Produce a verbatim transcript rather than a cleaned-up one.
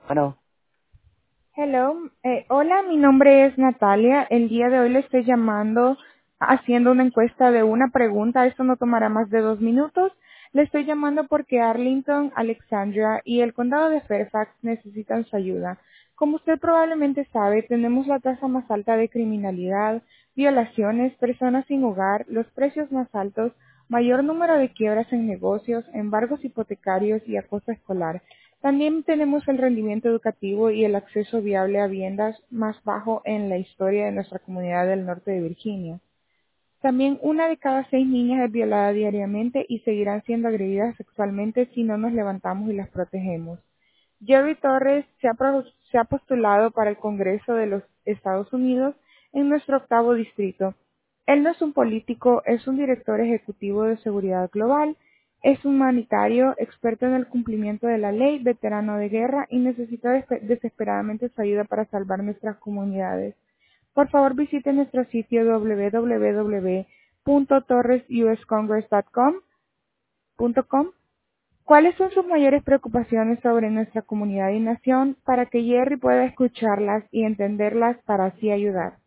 Bueno, Hello, eh, hola, mi nombre es Natalia. El día de hoy le estoy llamando haciendo una encuesta de una pregunta. Esto no tomará más de dos minutos. Le estoy llamando porque Arlington, Alexandria y el condado de Fairfax necesitan su ayuda. Como usted probablemente sabe, tenemos la tasa más alta de criminalidad, violaciones, personas sin hogar, los precios más altos, mayor número de quiebras en negocios, embargos hipotecarios y acoso escolar. También tenemos el rendimiento educativo y el acceso viable a viviendas más bajo en la historia de nuestra comunidad del norte de Virginia. También una de cada seis niñas es violada diariamente y seguirán siendo agredidas sexualmente si no nos levantamos y las protegemos. Jerry Torres se ha, pro- se ha postulado para el Congreso de los Estados Unidos en nuestro octavo distrito. Él no es un político, es un director ejecutivo de seguridad global, es humanitario, experto en el cumplimiento de la ley, veterano de guerra y necesita despe- desesperadamente su ayuda para salvar nuestras comunidades. Por favor, visite nuestro sitio w w w punto torres u s congress punto com. ¿Cuáles son sus mayores preocupaciones sobre nuestra comunidad y nación para que Jerry pueda escucharlas y entenderlas para así ayudar?